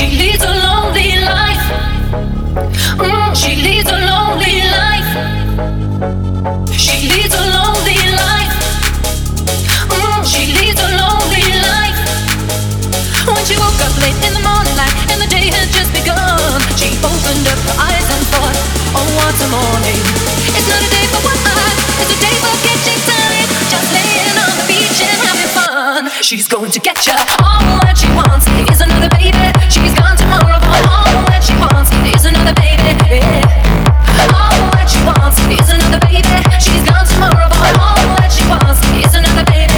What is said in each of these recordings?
She leads a lonely life. She leads a lonely life. She leads a lonely life. She leads a lonely life. When she woke up late in the morning light and the day had just begun, she opened up her eyes and thought, oh, what a morning. It's not a day for one eye, it's a day for catching time. Just laying on the beach and having fun. She's going to get ya. All that she wants is another baby. She's gone tomorrow, but all that she wants is another baby. All that she wants is another baby. She's gone tomorrow, but all that she wants is another baby.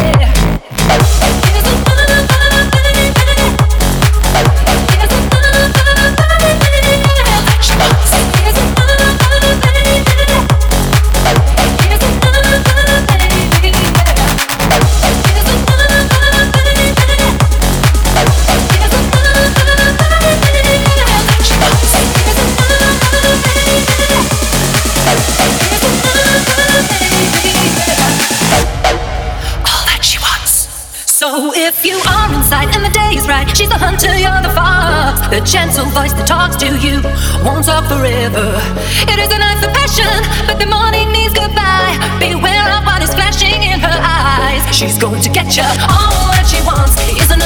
So if you are inside and the day is right, she's the hunter, you're the fox. The gentle voice that talks to you won't talk forever. It is a night for passion, but the morning means goodbye. Beware of what is flashing in her eyes. She's going to get ya. All that she wants is an